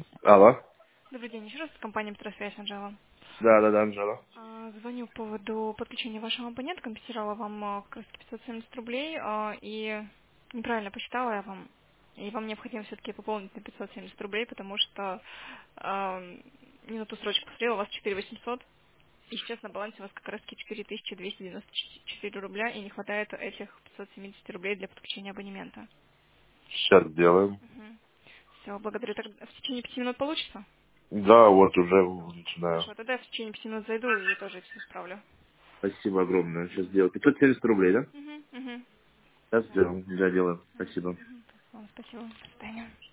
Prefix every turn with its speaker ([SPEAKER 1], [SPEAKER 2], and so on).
[SPEAKER 1] Алло.
[SPEAKER 2] Добрый день, еще раз компания «Петросвязь», Анжела.
[SPEAKER 1] Да, Анжела.
[SPEAKER 2] Звоню по поводу подключения вашего абонента, компенсировала вам как раз 570 рублей, и неправильно посчитала я вам, и вам необходимо все-таки пополнить на 570 рублей, потому что не на ту срочку посмотрела, у вас 4800, и сейчас на балансе у вас как раз 4294 рубля, и не хватает этих 570 рублей для подключения абонемента.
[SPEAKER 1] Сейчас сделаем.
[SPEAKER 2] Все, благодарю. Так в течение 5 минут получится?
[SPEAKER 1] Да, вот уже начинаю.
[SPEAKER 2] Хорошо, тогда я в течение 5 минут зайду и тоже все исправлю.
[SPEAKER 1] Спасибо огромное. Сейчас сделаю. 570 рублей, да?
[SPEAKER 2] Угу, угу.
[SPEAKER 1] Сейчас сделаем. Да, делаем. Спасибо.
[SPEAKER 2] Вам спасибо. До свидания.